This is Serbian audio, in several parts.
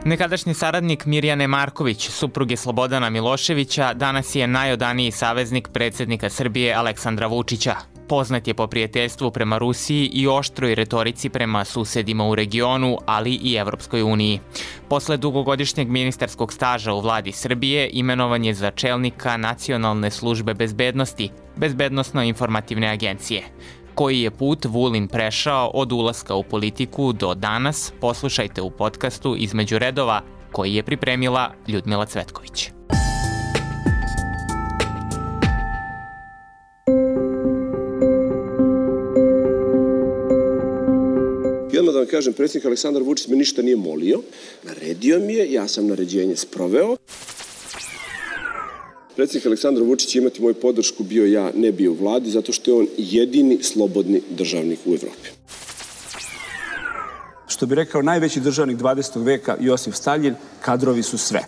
Nekadašnji saradnik Mirjane Marković, supruge Slobodana Miloševića, danas je najodaniji saveznik predsjednika Srbije Aleksandra Vučića. Poznat je po prijateljstvu prema Rusiji i oštroj retorici prema susedima u regionu, ali i Evropskoj uniji. Posle dugogodišnjeg ministarskog staža u vladi Srbije, imenovan je za čelnika Nacionalne službe bezbednosti, Bezbednosno-informativne agencije. Koji je put Vulin prešao od ulaska u politiku do danas, poslušajte u podcastu Između redova, koji je pripremila Ljudmila Cvetković. I odmah da vam kažem, predsjednik Aleksandar Vučić me ništa nije molio, naredio mi je, ja sam naređenje sproveo. Predsjednik Aleksandar Vučić će imati moju podršku, bio ja, ne bio u vladi, zato što je on jedini slobodni državnik u Evropi. Što bi rekao najveći državnik 20. veka Josif Staljin, kadrovi su sve.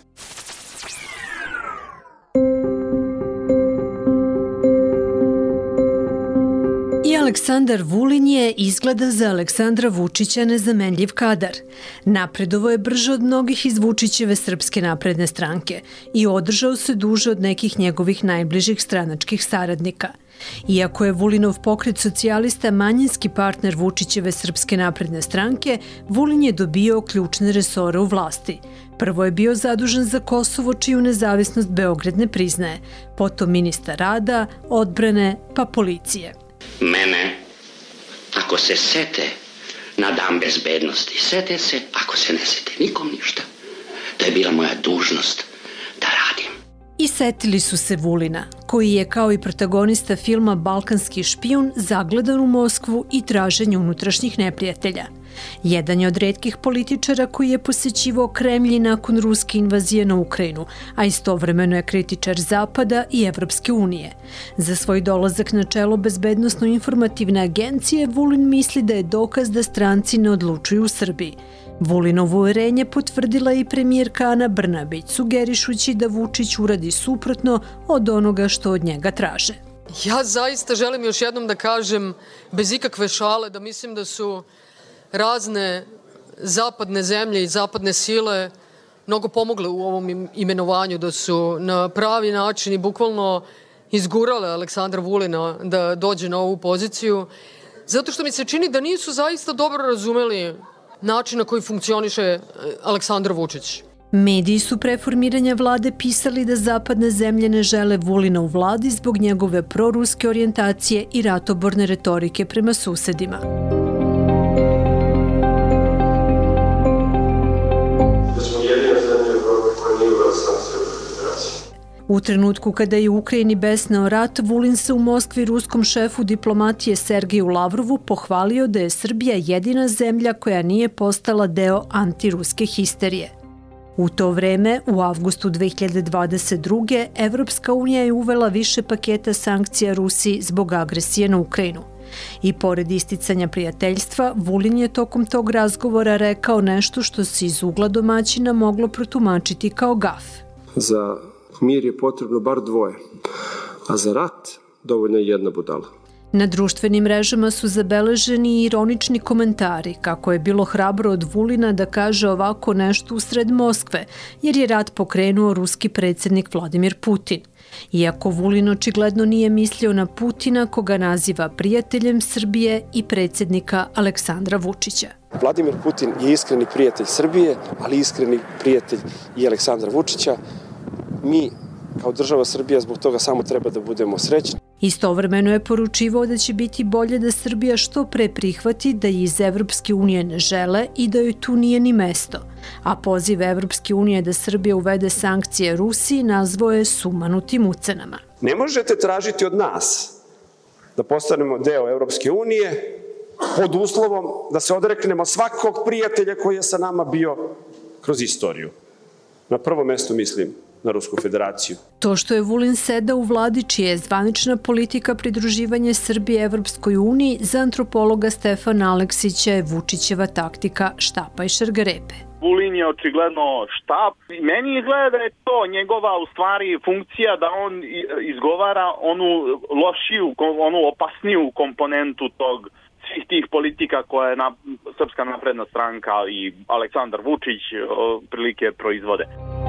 Aleksandar Vulin je izgleda za Aleksandra Vučića nezamenljiv kadar. Napredovao je brže od mnogih iz Vučićeve Srpske napredne stranke i održao se duže od nekih njegovih najbližih stranačkih saradnika. Iako je Vulinov pokret socijalista manjinski partner Vučićeve Srpske napredne stranke, Vulin je dobio ključne resore u vlasti. Prvo je bio zadužen za Kosovo, čiju nezavisnost Beograd ne priznaje, potom ministar rada, odbrane, pa policije. Mene, ako se sete na dan bezbednosti, sete se, ako se ne sete, nikom ništa. To je bila moja dužnost da radim. I setili su se Vulina, koji je kao i protagonista filma Balkanski špijun zagledan u Moskvu i traženju unutrašnjih neprijatelja. Jedan je od retkih političara koji je posećivao Kremlj nakon ruske invazije na Ukrajinu, a istovremeno je kritičar Zapada i Evropske unije. Za svoj dolazak na čelo Bezbednosno-informativne agencije Vulin misli da je dokaz da stranci ne odlučuju u Srbiji. Vulinovo uverenje potvrdila i premijerka Ana Brnabić, sugerišući da Vučić uradi suprotno od onoga što od njega traže. Ja zaista želim još jednom da kažem, bez ikakve šale, da mislim da su razne zapadne zemlje i zapadne sile mnogo pomogle u ovom imenovanju, da su na pravi način i bukvalno izgurale Aleksandra Vulina da dođe na ovu poziciju, zato što mi se čini da nisu zaista dobro razumeli način na koji funkcioniše Aleksandar Vučić. Mediji su pre formiranja vlade pisali da zapadne zemlje ne žele Vulina u vladi zbog njegove proruske orijentacije i ratoborne retorike prema susedima. U trenutku kada je u Ukrajini besneo rat, Vulin se u Moskvi ruskom šefu diplomatije Sergeju Lavrovu pohvalio da je Srbija jedina zemlja koja nije postala deo antiruske histerije. U to vreme, u avgustu 2022. Evropska unija je uvela više paketa sankcija Rusiji zbog agresije na Ukrajinu. I pored isticanja prijateljstva, Vulin je tokom tog razgovora rekao nešto što se iz ugla domaćina moglo protumačiti kao gaf. Za mir je potrebno bar dvoje, a za rat dovoljna je jedna budala. Na društvenim mrežama su zabeleženi ironični komentari kako je bilo hrabro od Vulina da kaže ovako nešto usred Moskve, jer je rat pokrenuo ruski predsjednik Vladimir Putin. Iako Vulin očigledno nije mislio na Putina, koga naziva prijateljem Srbije i predsjednika Aleksandra Vučića. Vladimir Putin je iskreni prijatelj Srbije, ali iskreni prijatelj i Aleksandra Vučića. Mi, kao država Srbija, zbog toga samo treba da budemo srećni. Istovremeno je poručivao da će biti bolje da Srbija što pre prihvati da je iz Evropske unije ne žele i da joj tu nije ni mesto. A poziv Evropske unije da Srbija uvede sankcije Rusiji nazvao je sumanutim ucenama. Ne možete tražiti od nas da postanemo deo Evropske unije pod uslovom da se odreknemo svakog prijatelja koji je sa nama bio kroz istoriju. Na prvo mesto mislim na Rusku federaciju. To što je Vulin sedao u vladi čija je zvanična politika pridruživanje Srbije Evropskoj uniji, za antropologa Stefana Aleksića je Vučićeva taktika štapa i šargarepe. Vulin je očigledno štap. Meni izgleda da je to njegova u stvari funkcija da on izgovara onu lošiju, onu opasniju komponentu tog svih tih politika koje je Srpska napredna stranka i Aleksandar Vučić prilike proizvode.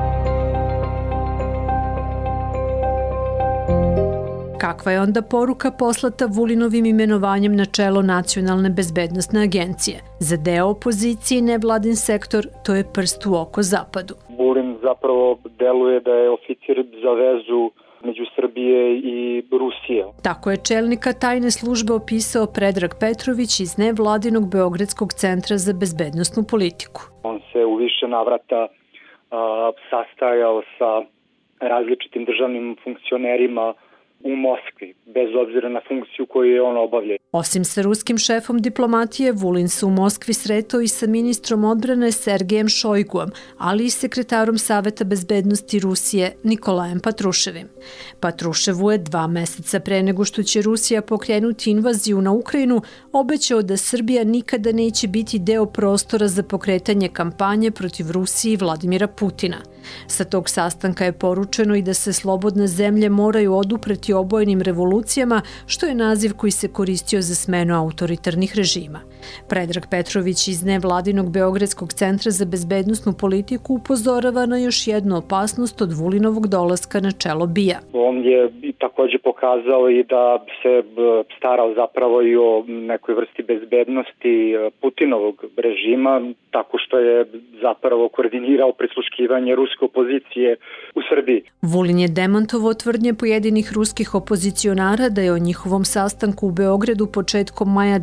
Kakva je onda poruka poslata Vulinovim imenovanjem na čelo Nacionalne bezbednostne agencije? Za deo opozicije i nevladin sektor to je prst u oko Zapadu. Vulin zapravo deluje da je oficir za vezu među Srbije i Rusije. Tako je čelnika tajne službe opisao Predrag Petrović iz nevladinog Beogradskog centra za bezbednosnu politiku. On se u više navrata sastajao sa različitim državnim funkcionerima u Moskvi, bez obzira na funkciju koju je on obavljao. Osim sa ruskim šefom diplomatije, Vulin se u Moskvi sretao i sa ministrom odbrane Sergejem Šojguom, ali i sekretarom Saveta bezbednosti Rusije Nikolajem Patruševim. Patruševu je 2 meseca pre nego što će Rusija pokrenuti invaziju na Ukrajinu obećao da Srbija nikada neće biti deo prostora za pokretanje kampanje protiv Rusije i Vladimira Putina. Sa tog sastanka je poručeno i da se slobodne zemlje moraju odupreti obojenim revolucijama, što je naziv koji se koristio za smenu autoritarnih režima. Predrag Petrović iz nevladinog Beogradskog centra za bezbednosnu politiku upozorava na još jednu opasnost od Vulinovog dolaska na čelo BIA. On je takođe pokazao i da se starao zapravo i o nekoj vrsti bezbednosti Putinovog režima, tako što je zapravo koordinirao prisluškivanje ruske opozicije u Srbiji. Vulin je demantovao tvrdnje pojedinih ruskih opozicionara da je o njihovom sastanku u Beogradu početkom maja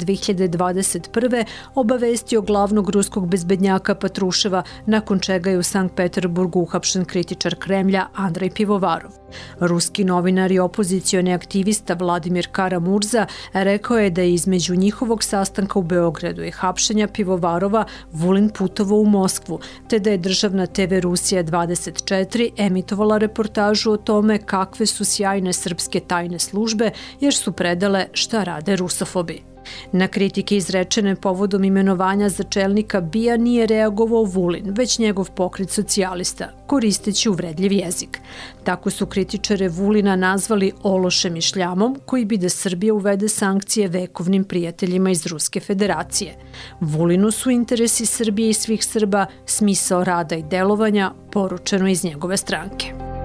2021. obavestio glavnog ruskog bezbednjaka Patruševa, nakon čega je u Sankt Peterburgu uhapšen kritičar Kremlja Andrej Pivovarov. Ruski novinar i opozicioni aktivista Vladimir Kara-Murza rekao je da je između njihovog sastanka u Beogradu i hapšenja Pivovarova Vulin putovao u Moskvu, te da je državna TV Rusija 24 emitovala reportažu o tome kakve su sjajne srpske tajne službe jer su predale šta rade rusofobi. Na kritike izrečene povodom imenovanja za čelnika BIA nije reagovao Vulin, već njegov pokret socijalista, koristeći uvredljiv jezik. Tako su kritičare Vulina nazvali ološem i šljamom, koji bi da Srbija uvede sankcije vekovnim prijateljima iz Ruske federacije. Vulinu su interesi Srbije i svih Srba smisao rada i delovanja, poručeno iz njegove stranke.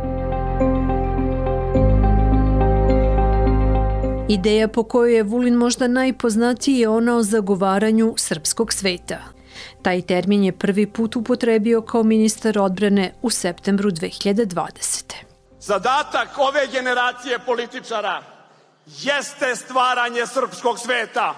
Ideja po kojoj je Vulin možda najpoznatiji je ona o zagovaranju srpskog sveta. Taj termin je prvi put upotrebio kao ministar odbrane u septembru 2020. Zadatak ove generacije političara jeste stvaranje srpskog sveta.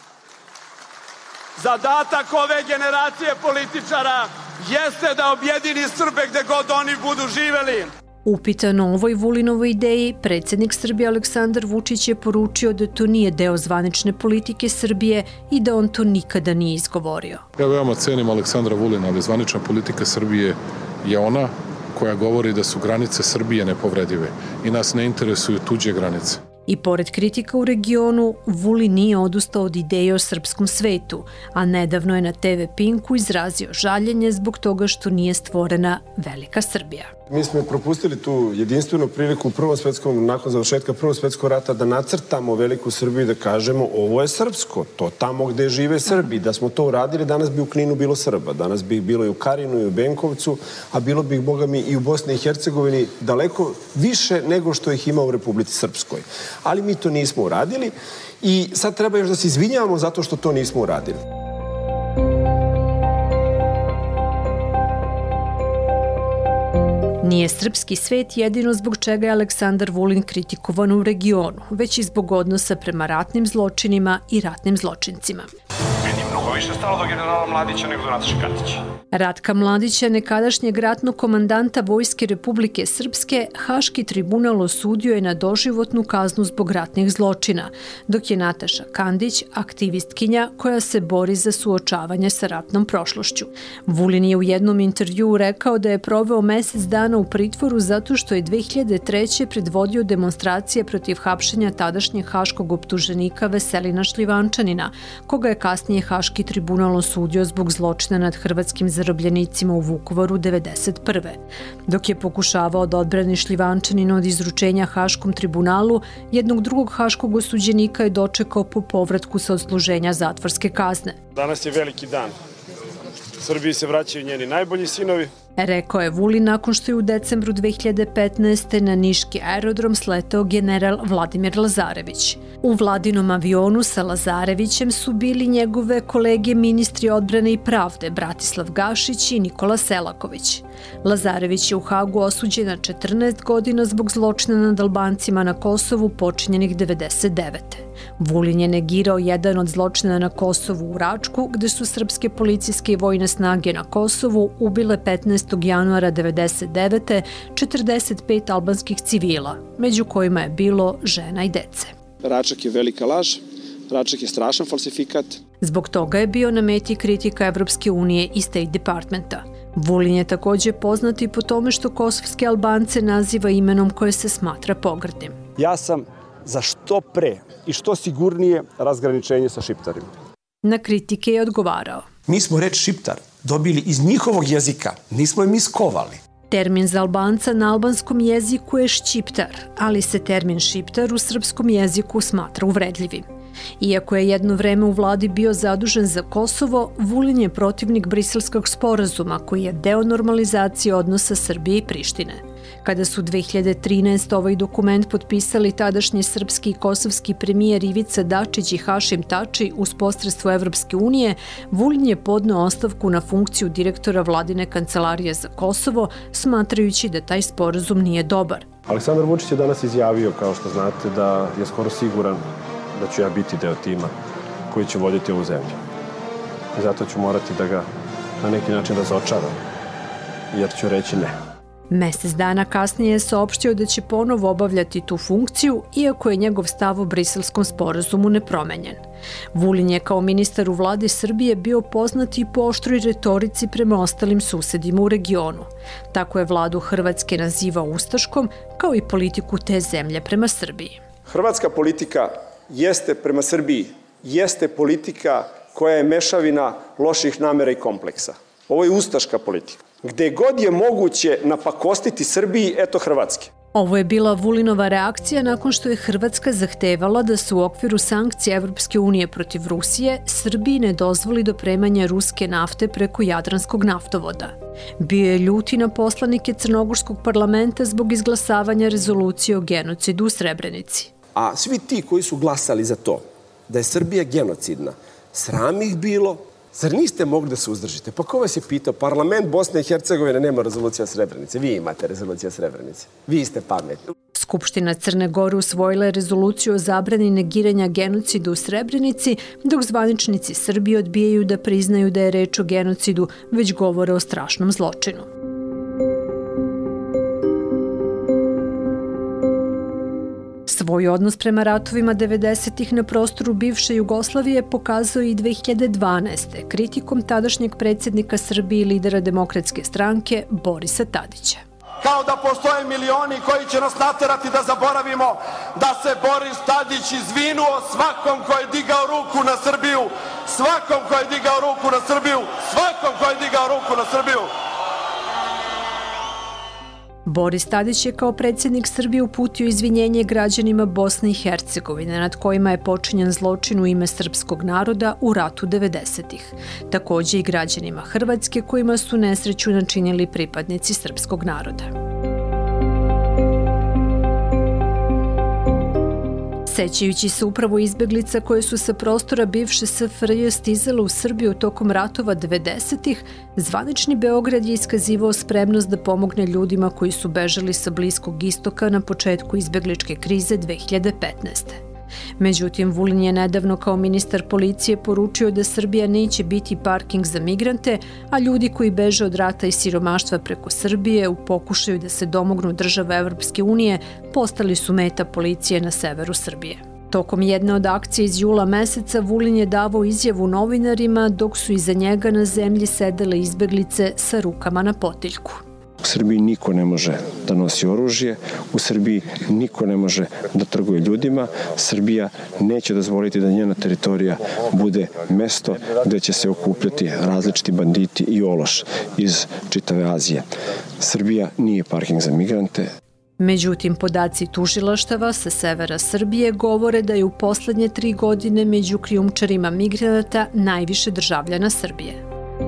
Zadatak ove generacije političara jeste da objedini Srbe gde god oni budu živeli. Upitan o ovoj Vulinovoj ideji, predsjednik Srbije Aleksandar Vučić je poručio da to nije deo zvanične politike Srbije i da on to nikada nije izgovorio. Ja veoma cenim Aleksandra Vulina, ali zvanična politika Srbije je ona koja govori da su granice Srbije nepovredive i nas ne interesuju tuđe granice. I pored kritika u regionu, Vulin nije odustao od ideje o srpskom svetu, a nedavno je na TV Pinku izrazio žaljenje zbog toga što nije stvorena Velika Srbija. Mi smo propustili tu jedinstvenu priliku nakon završetka Prvog svjetskog rata da nacrtamo Veliku Srbiju i da kažemo ovo je srpsko, to tamo gde žive Srbi. Da smo to uradili, danas bi u Kninu bilo Srba, danas bi bilo i u Karinu i u Benkovcu, a bilo bi ih, Boga mi, i u Bosni i Hercegovini daleko više nego što ih ima u Republici Srpskoj. Ali mi to nismo uradili i sad treba još da se izvinjavamo zato što to nismo uradili. Nije srpski svet jedino zbog čega je Aleksandar Vulin kritikovan u regionu, već i zbog odnosa prema ratnim zločinima i ratnim zločincima. Meni je mnogo više stalo do generala Mladića nego do Nataše Kandića. Ratka Mladića, nekadašnjeg ratnog komandanta Vojske Republike Srpske, Haški tribunal osudio je na doživotnu kaznu zbog ratnih zločina, dok je Nataša Kandić aktivistkinja koja se bori za suočavanje sa ratnom prošlošću. Vulin je u jednom intervjuu rekao da je proveo mesec dana u pritvoru zato što je 2003. predvodio demonstracije protiv hapšenja tadašnjeg haškog optuženika Veselina Šljivančanina, koga je kasnije Haški tribunal osudio zbog zločina nad hrvatskim zarobljenicima u Vukovaru 1991. Dok je pokušavao da odbrani Šljivančanina od izručenja Haškom tribunalu, jednog drugog haškog osuđenika je dočekao po povratku sa odsluženja zatvorske kazne. Danas je veliki dan. Srbiji se vraćaju njeni najbolji sinovi. Rekao je Vulin nakon što je u decembru 2015. na niški aerodrom sletao general Vladimir Lazarević. U Vladinom avionu sa Lazarevićem su bili njegove kolege ministri odbrane i pravde Bratislav Gašić i Nikola Selaković. Lazarević je u Hagu osuđen na 14 godina zbog zločina nad Albancima na Kosovu počinjenih 1999. Vulin je negirao jedan od zločina na Kosovu u Račku, gde su srpske policijske i vojne snage na Kosovu ubile 15. januara 1999. 45 albanskih civila, među kojima je bilo žena i dece. Račak je velika laž, Račak je strašan falsifikat. Zbog toga je bio na meti kritika Evropske unije i State Departmenta. Vulin je takođe poznat i po tome što kosovske Albance naziva imenom koje se smatra pogrdnim. Ja sam za što pre i što sigurnije razgraničenje sa Šiptarima. Na kritike je odgovarao. Mi smo reč Šiptar dobili iz njihovog jezika, nismo je mi skovali. Termin za Albanca na albanskom jeziku je šćiptar, ali se termin šiptar u srpskom jeziku smatra uvredljivim. Iako je jedno vreme u vladi bio zadužen za Kosovo, Vulin je protivnik Briselskog sporazuma koji je deo normalizacije odnosa Srbije i Prištine. Kada su 2013. ovaj dokument potpisali tadašnji srpski i kosovski premijer Ivica Dačić i Hašim Tači uz posredstvo Evropske unije, Vulin je podneo ostavku na funkciju direktora vladine kancelarije za Kosovo, smatrajući da taj sporazum nije dobar. Aleksandar Vučić je danas izjavio, kao što znate, da je skoro siguran da ću ja biti deo tima koji će voditi ovu zemlju. I zato ću morati da ga na neki način razočaram, jer ću reći ne. Mesec dana kasnije je saopštio da će ponovo obavljati tu funkciju, iako je njegov stav o Briselskom sporazumu nepromenjen. Vulin je kao ministar u vladi Srbije bio poznat i po oštroj retorici prema ostalim susedima u regionu. Tako je vladu Hrvatske nazivao ustaškom, kao i politiku te zemlje prema Srbiji. Hrvatska politika jeste prema Srbiji, jeste politika koja je mešavina loših namera i kompleksa. Ovo je ustaška politika. Gde god je moguće napakostiti Srbiji, eto Hrvatske. Ovo je bila Vulinova reakcija nakon što je Hrvatska zahtevala da se u okviru sankcija Evropske unije protiv Rusije Srbiji ne dozvoli dopremanje ruske nafte preko Jadranskog naftovoda. Bio je ljut i na poslanike Crnogorskog parlamenta zbog izglasavanja rezolucije o genocidu u Srebrenici. A svi ti koji su glasali za to, da je Srbija genocidna, sram ih bilo. Zar niste mogli da se uzdržite? Pa ko vas je pitao? Parlament Bosne i Hercegovine nema rezolucija Srebrenice. Vi imate rezolucija Srebrenice. Vi ste pametni. Skupština Crne Gore usvojila je rezoluciju o zabrani negiranja genocida u Srebrenici, dok zvaničnici Srbije odbijaju da priznaju da je reč o genocidu, već govore o strašnom zločinu. Svoj odnos prema ratovima 90-ih na prostoru bivše Jugoslavije pokazao i 2012. kritikom tadašnjeg predsjednika Srbije i lidera Demokratske stranke Borisa Tadića. Kao da postoje milioni koji će nas naterati da zaboravimo da se Boris Tadić izvinuo svakom ko je digao ruku na Srbiju, svakom ko je digao ruku na Srbiju, svakom ko je digao ruku na Srbiju. Boris Tadić je kao predsjednik Srbije uputio izvinjenje građanima Bosne i Hercegovine nad kojima je počinjen zločin u ime srpskog naroda u ratu 90-ih. Takođe i građanima Hrvatske kojima su nesreću načinili pripadnici srpskog naroda. Sećajući se upravo izbeglica koje su sa prostora bivše SFRJ stizale u Srbiju tokom ratova 90-ih, zvanični Beograd je iskazivao spremnost da pomogne ljudima koji su bežali sa Bliskog istoka na početku izbegličke krize 2015. Međutim, Vulin je nedavno kao ministar policije poručio da Srbija neće biti parking za migrante, a ljudi koji beže od rata i siromaštva preko Srbije u pokušaju da se domognu država Evropske unije postali su meta policije na severu Srbije. Tokom jedne od akcije iz jula meseca Vulin je davao izjavu novinarima dok su iza njega na zemlji sedele izbeglice sa rukama na potiljku. U Srbiji niko ne može da nosi oružje, u Srbiji niko ne može da trguje ljudima. Srbija neće dozvoliti da njena teritorija bude mesto gde će se okupljati različiti banditi i ološ iz čitave Azije. Srbija nije parking za migrante. Međutim, podaci tužilaštava sa severa Srbije govore da je u poslednje 3 godine među krijumčarima migranata najviše državljana Srbije.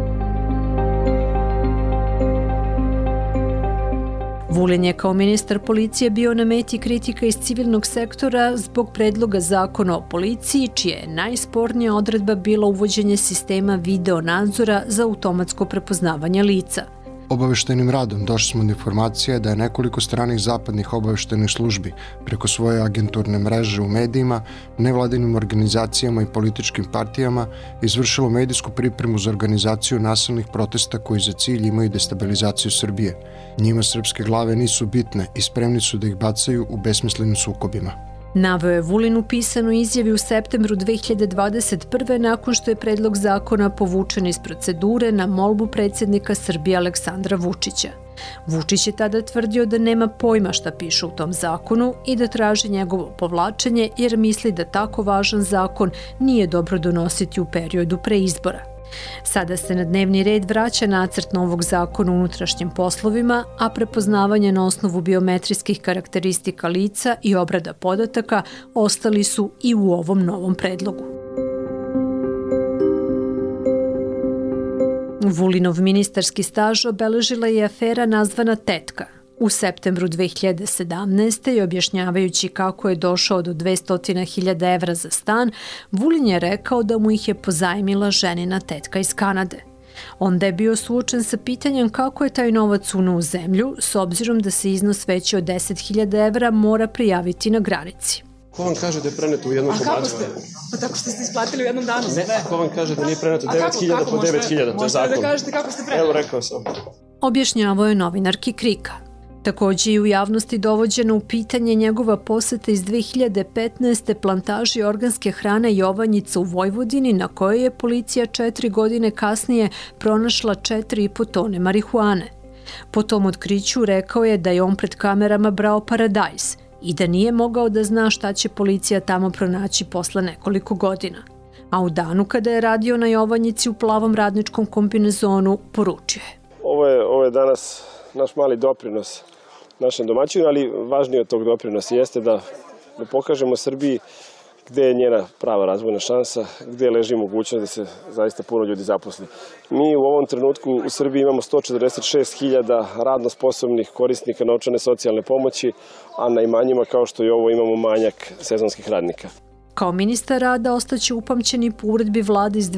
Vulin je kao ministar policije bio na meti kritika iz civilnog sektora zbog predloga zakona o policiji, čija je najspornija odredba bila uvođenje sistema video nadzora za automatsko prepoznavanje lica. Obaveštajnim radom došli smo do informacije da je nekoliko stranih zapadnih obaveštajnih službi preko svoje agenturne mreže u medijima, nevladinim organizacijama i političkim partijama izvršilo medijsku pripremu za organizaciju nasilnih protesta koji za cilj imaju destabilizaciju Srbije. Njima srpske glave nisu bitne i spremni su da ih bacaju u besmislenim sukobima. Naveo je Vulin u pisanoj izjavi u septembru 2021. nakon što je predlog zakona povučen iz procedure na molbu predsjednika Srbije Aleksandra Vučića. Vučić je tada tvrdio da nema pojma šta piše u tom zakonu i da traži njegovo povlačenje jer misli da tako važan zakon nije dobro donositi u periodu pre izbora. Sada se na dnevni red vraća nacrt novog zakona o unutrašnjim poslovima, a prepoznavanje na osnovu biometrijskih karakteristika lica i obrada podataka ostali su i u ovom novom predlogu. Vulinov ministarski staž obeležila je afera nazvana Tetka. U septembru 2017. i objašnjavajući kako je došao do 200.000 evra za stan, Vulin je rekao da mu ih je pozajmila ženina tetka iz Kanade. Onda je bio suočen sa pitanjem kako je taj novac uneo u zemlju, s obzirom da se iznos veći od 10.000 evra mora prijaviti na granici. Ko vam kaže da je preneto u jednom komadu? Pa tako što ste isplatili u jednom danu? Ne, ko vam kaže da nije preneto 9.000 po 9.000, to je zakon. Možete da kažete kako ste preneli? Evo, rekao sam. Objašnjavao je novinarki Krika. Takođe i u javnosti dovođeno u pitanje njegova poseta iz 2015. plantaži organske hrane Jovanjica u Vojvodini, na kojoj je policija 4 godine kasnije pronašla 4,5 tone marihuane. Po tom otkriću rekao je da je on pred kamerama brao paradajz i da nije mogao da zna šta će policija tamo pronaći posle nekoliko godina. A u danu kada je radio na Jovanjici u plavom radničkom kombinezonu, poručio je. Ovo je danas naš mali doprinos našem domaćinu, ali važnije od tog doprinosa jeste da pokažemo Srbiji gde je njena prava razvojna šansa, gde leži mogućnost da se zaista puno ljudi zaposli. Mi u ovom trenutku u Srbiji imamo 146.000 radno sposobnih korisnika novčane socijalne pomoći, a na imanjima kao što je ovo imamo manjak sezonskih radnika. Kao ministar rada ostaće upamćeni po uredbi vlade iz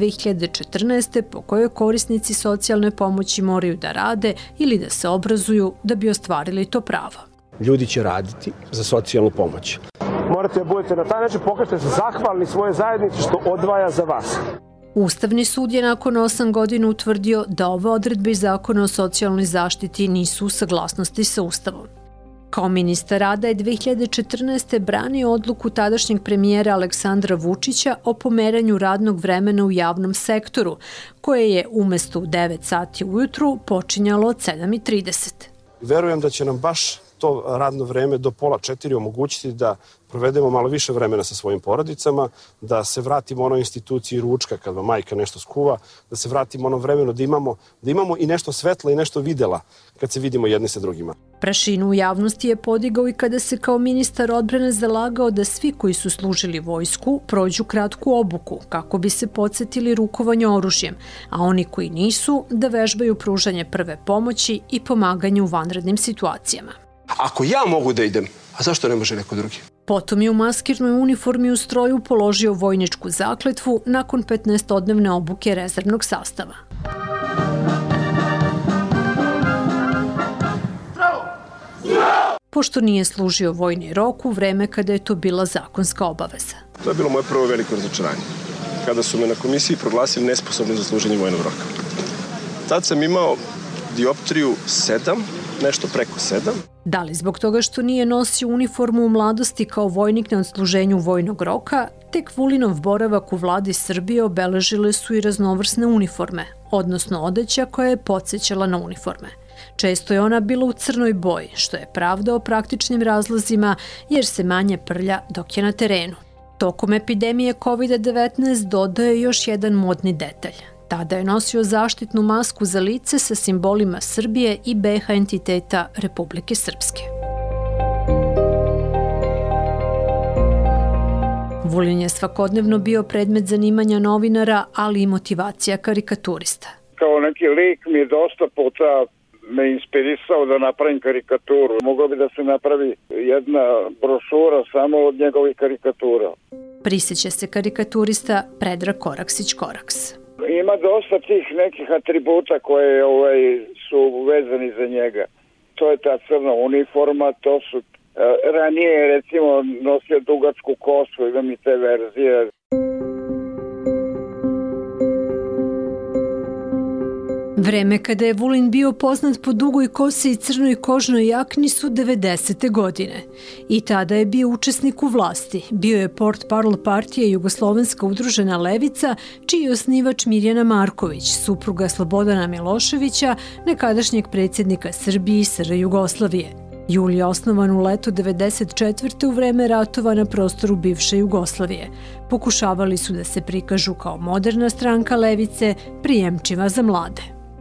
2014. po kojoj korisnici socijalne pomoći moraju da rade ili da se obrazuju da bi ostvarili to pravo. Ljudi će raditi za socijalnu pomoć. Morate da budete na taj način, pokažete se zahvalni svoje zajednici što odvaja za vas. Ustavni sud je nakon 8 godina utvrdio da ove odredbe iz zakona o socijalnoj zaštiti nisu u saglasnosti sa Ustavom. Kao ministar rada je 2014. branio odluku tadašnjeg premijera Aleksandra Vučića o pomeranju radnog vremena u javnom sektoru, koje je umesto u 9 sati ujutru počinjalo od 7:30. Verujem da će nam baš to radno vreme do 3:30 omogućiti da provedemo malo više vremena sa svojim porodicama, da se vratimo onoj instituciji ručka kad vam majka nešto skuva, da se vratimo ono vremenu da imamo i nešto svetla i nešto videla kad se vidimo jedni sa drugima. Prašinu u javnosti je podigao i kada se kao ministar odbrane zalagao da svi koji su služili vojsku prođu kratku obuku kako bi se podsjetili rukovanja oružjem, a oni koji nisu da vežbaju pružanje prve pomoći i pomaganje u vanrednim situacijama. Ako ja mogu da idem, a zašto ne može neko drugi? Potom je u maskirnoj uniformi u stroju položio vojničku zakletvu nakon 15-odnevne obuke rezervnog sastava. Pošto nije služio vojni rok u vreme kada je to bila zakonska obaveza. To je bilo moje prvo veliko razočaranje, kada su me na komisiji proglasili nesposobnim za služenje vojnog roka. Tad sam imao dioptriju 7, nešto preko 7. Da li zbog toga što nije nosio uniformu u mladosti kao vojnik na odsluženju vojnog roka, tek Vulinov boravak u vladi Srbije obeležile su i raznovrsne uniforme, odnosno odeća koja je podsjećala na uniforme. Često je ona bila u crnoj boji, što je pravda o praktičnim razlozima jer se manje prlja dok je na terenu. Tokom epidemije COVID-19 dodaje još jedan modni detalj. Tada je nosio zaštitnu masku za lice sa simbolima Srbije i BiH entiteta Republike Srpske. Vulin je svakodnevno bio predmet zanimanja novinara, ali i motivacija karikaturista. Kao neki lik mi je dosta puta me inspirisao da napravim karikaturu. Moglo bi da se napravi jedna brošura samo od njegovih karikatura. Prisjeća se karikaturista Predrag Koraksić-Koraks. Ima dosta tih nekih atributa koje su vezani za njega. To je ta crna uniforma, to su ranije je recimo nosio dugačku kosu, imam i te verzije. Vreme kada je Vulin bio poznat po dugoj kosi i crnoj kožnoj jakni su 90. godine. I tada je bio učesnik u vlasti. Bio je portparol partije Jugoslovenska udružena levica, čiji je osnivač Mirjana Marković, supruga Slobodana Miloševića, nekadašnjeg predsjednika Srbije i SR Jugoslavije. Jul je osnovan u letu 94. u vreme ratova na prostoru bivše Jugoslavije. Pokušavali su da se prikažu kao moderna stranka levice, prijemčiva za mlade.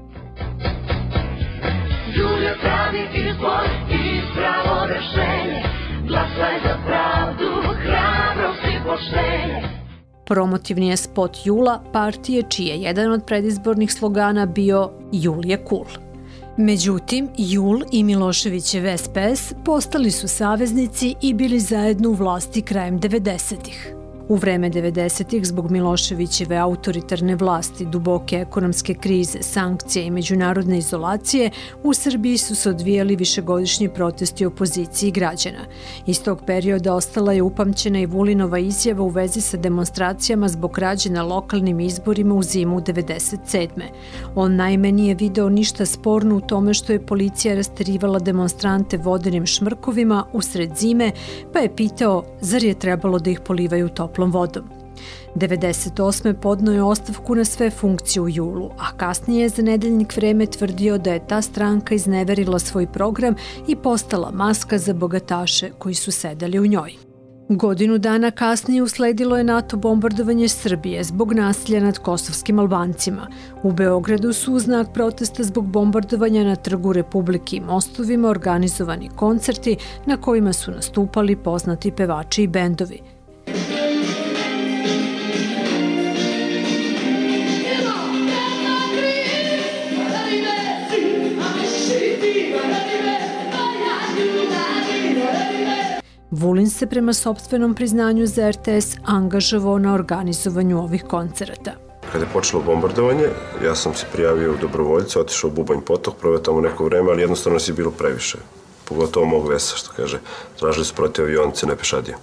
Jul je pravi izbor i pravo rešenje, glasaj za pravdu, hrabrost i poštenje. Promotivni je spot Jula partije čiji je jedan od predizbornih slogana bio Jul je cool. Međutim, Jul i Miloševićev SPS postali su saveznici i bili zajedno u vlasti krajem 90-ih. U vreme 90-ih, zbog Miloševićeve autoritarne vlasti, duboke ekonomske krize, sankcije i međunarodne izolacije, u Srbiji su se odvijali višegodišnji protesti opoziciji građana. Iz tog perioda ostala je upamćena i Vulinova izjava u vezi sa demonstracijama zbog krađe na lokalnim izborima u zimu 97. On naime nije video ništa sporno u tome što je policija rasterivala demonstrante vodenim šmrkovima usred zime, pa je pitao zar je trebalo da ih polivaju toplom vodom. 98. podneo je ostavku na sve funkcije u julu, a kasnije je za Nedeljnik Vreme tvrdio da je ta stranka izneverila svoj program i postala maska za bogataše koji su sedeli u njoj. Godinu dana kasnije usledilo je NATO bombardovanje Srbije zbog nasilja nad kosovskim Albancima. U Beogradu su u znak protesta zbog bombardovanja na Trgu Republike i mostovima organizovani koncerti na kojima su nastupali poznati pevači i bendovi. Vulin se prema sopstvenom priznanju za RTS angažovao na organizovanju ovih koncerata. Kada je počelo bombardovanje, ja sam se prijavio u dobrovoljce, otišao u Bubanj potok, proveo tamo neko vreme, ali jednostavno nas je bilo previše. Pogotovo mog vesa, što kaže, tražili su protiv avionice, ne pešadije.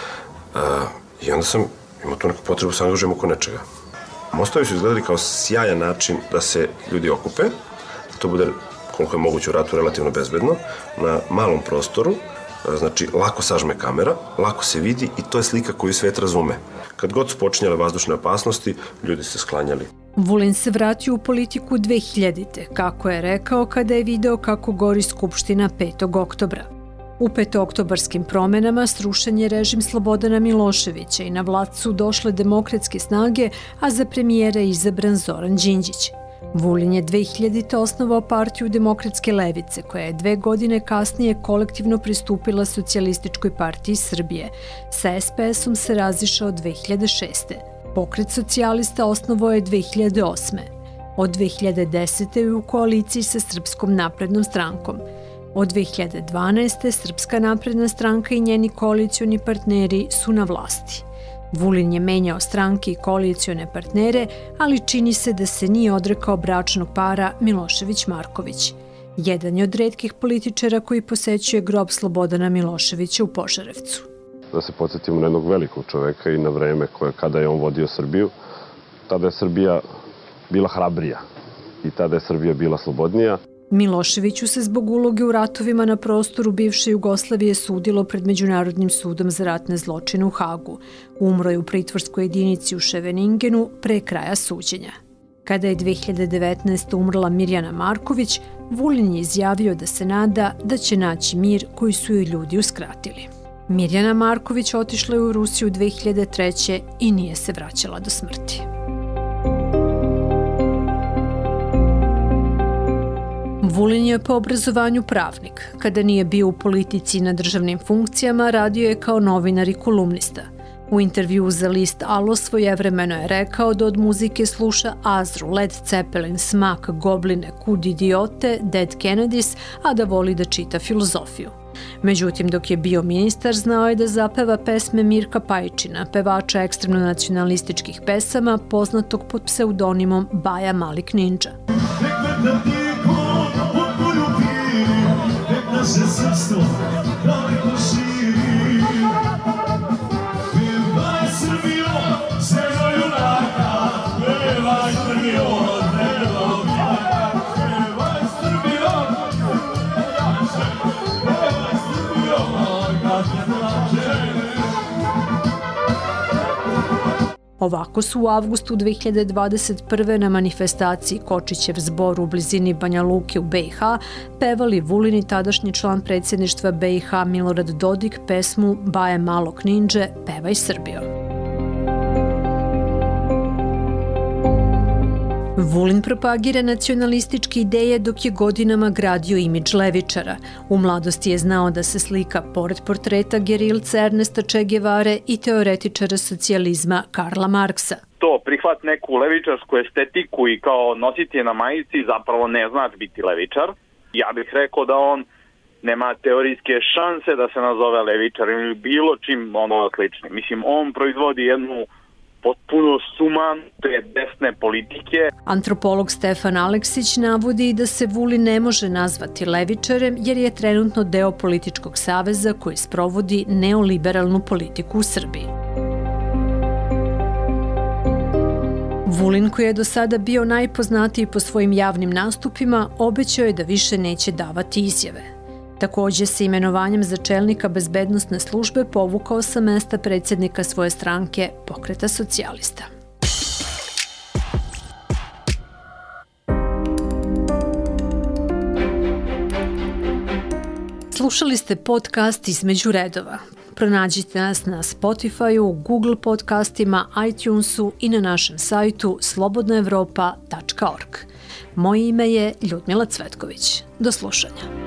I onda sam imao tu neku potrebu da se angažujem oko nečega. Mostovi su izgledali kao sjajan način da se ljudi okupe, da to bude koliko je moguće u ratu relativno bezbedno, na malom prostoru. Znači, lako sažme kamera, lako se vidi i to je slika koju svet razume. Kad god su počinjale vazdušne opasnosti, ljudi se sklanjali. Vulin se vratio u politiku 2000-te, kako je rekao kada je video kako gori Skupština 5. oktobra. U petooktobarskim promenama srušen je režim Slobodana Miloševića i na vlast su došle demokratske snage, a za premijera je izabran Zoran Đinđić. Vulin je 2000. osnovao partiju Demokratske levice, koja je 2 godine kasnije kolektivno pristupila Socijalističkoj partiji Srbije. Sa SPS-om se razišao 2006. Pokret socijalista osnovao je 2008. Od 2010. je u koaliciji sa Srpskom naprednom strankom. Od 2012. Srpska napredna stranka i njeni koalicioni partneri su na vlasti. Vulin je menjao stranke i koalicione partnere, ali čini se da se nije odrekao bračnog para Milošević-Marković. Jedan je od retkih političara koji posećuje grob Slobodana Miloševića u Požarevcu. Da se podsjetimo na jednog velikog čoveka i na vreme kada je on vodio Srbiju, tada je Srbija bila hrabrija i tada je Srbija bila slobodnija. Miloševiću se zbog uloge u ratovima na prostoru bivše Jugoslavije sudilo pred Međunarodnim sudom za ratne zločine u Hagu. Umro je u pritvorskoj jedinici u Ševeningenu pre kraja suđenja. Kada je 2019. umrla Mirjana Marković, Vulin je izjavio da se nada da će naći mir koji su joj ljudi uskratili. Mirjana Marković otišla je u Rusiju 2003. i nije se vraćala do smrti. Vulin je po obrazovanju pravnik. Kada nije bio u politici i na državnim funkcijama, radio je kao novinar i kolumnista. U intervjuu za list Alo svojevremeno je rekao da od muzike sluša Azru, Led Zeppelin, Smak, Gobline, Kud idiote, Dead Kennedys, a da voli da čita filozofiju. Međutim, dok je bio ministar, znao je da zapeva pesme Mirka Pajčina, pevača ekstremno nacionalističkih pesama, poznatog pod pseudonimom Baja Malik Ninja. Ovako su u avgustu 2021. na manifestaciji Kočićev zbor u blizini Banja Luke u BiH pevali Vulin i tadašnji član predsjedništva BiH Milorad Dodik pesmu Baje malog ninđe, pevaj Srbijo. Vulin propagira nacionalističke ideje dok je godinama gradio imidž levičara. U mladosti je znao da se slika pored portreta gerilca Ernesta Che Guevare i teoretičara socijalizma Karla Marksa. To prihvat neku levičarsku estetiku i kao nositi je na majici zapravo ne znači biti levičar. Ja bih rekao da on nema teorijske šanse da se nazove levičar ili bilo čim ono sličnim. Mislim, on proizvodi jednu potpuno suman te desne politike. Antropolog Stefan Aleksić navodi da se Vulin ne može nazvati levičarem jer je trenutno deo političkog saveza koji sprovodi neoliberalnu politiku u Srbiji. Vulin, koji je do sada bio najpoznatiji po svojim javnim nastupima, obećao je da više neće davati izjave. Takođe se imenovanjem za čelnika bezbednosne službe povukao sa mesta predsjednika svoje stranke Pokreta socijalista. Slušali ste podcast Između redova. Pronađite nas na Spotify-u, Google podcastima, iTunesu i na našem sajtu slobodnaevropa.org. Moje ime je Ljudmila Cvetković. Do slušanja.